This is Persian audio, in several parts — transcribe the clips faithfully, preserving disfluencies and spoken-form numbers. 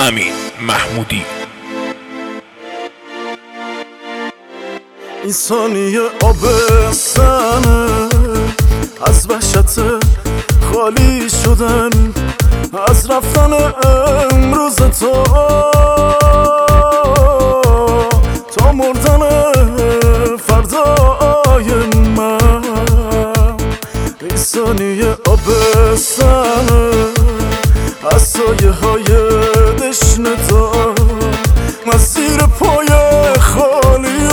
امین محمودی. این ثانیه آبستنه از وحشت خالی شدن، از رفتن امروز تو تا مردن فردای من. این ثانیه آبستنه از سایه های دشن تو، مسیر پای خالی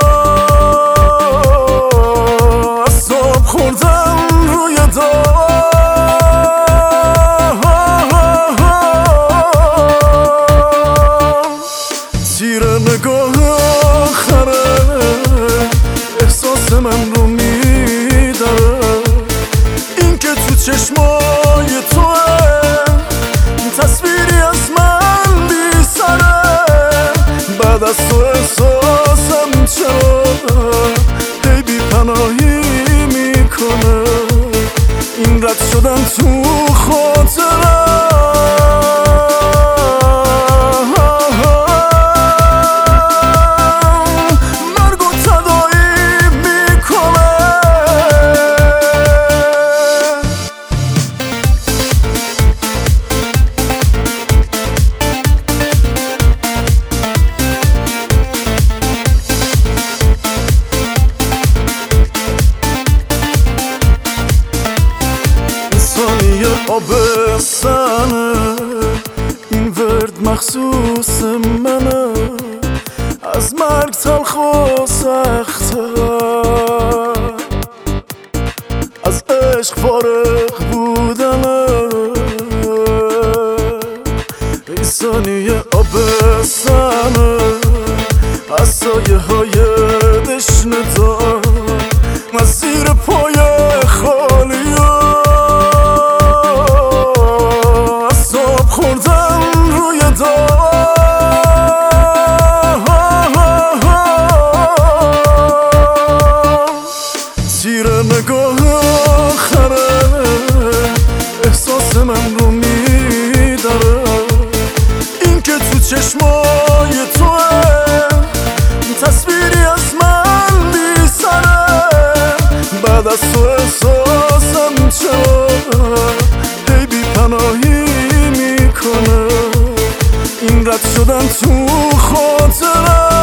از آب خوردن روی دار. تیر نگاه آخره احساس من رو میداره، این که تو چشمای توه تصویری از من بی سره. بعد از تو احساسم چرا هی بی پناهی میکنه، این رد شدن تو خاطره. مرگ و تدایی میکنه. آبستنه این ورد مخصوص منه، از مرگ تلخ و سخته، از عشق فارغ بودنه. این ثانیه آبستنه از سایه های دشن تو، مسیر پای خالی خوردن روی دار. تیر نگاه آخره احساس من رو میداره، این که تو چشمای توه تصویری از من بی سره. بعد از تو احساسم چرا هی بی پناهی میکنه، این رد شدن تو خاطره.